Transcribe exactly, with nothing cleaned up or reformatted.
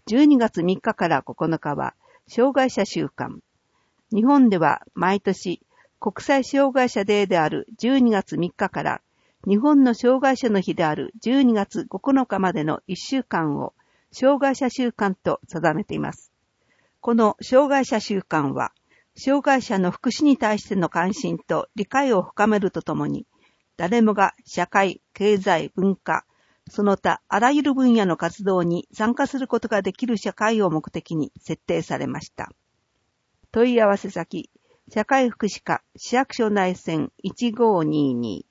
じゅうにがつみっかからここのかは障害者週間。日本では毎年国際障害者デーであるじゅうにがつみっかから日本の障害者の日であるじゅうにがつここのかまでのいっしゅうかんを障害者週間と定めています。この障害者週間は、障害者の福祉に対しての関心と理解を深めるとともに、誰もが社会、経済、文化、その他あらゆる分野の活動に参加することができる社会を目的に設定されました。問い合わせ先、社会福祉課市役所内線いちごーにーにー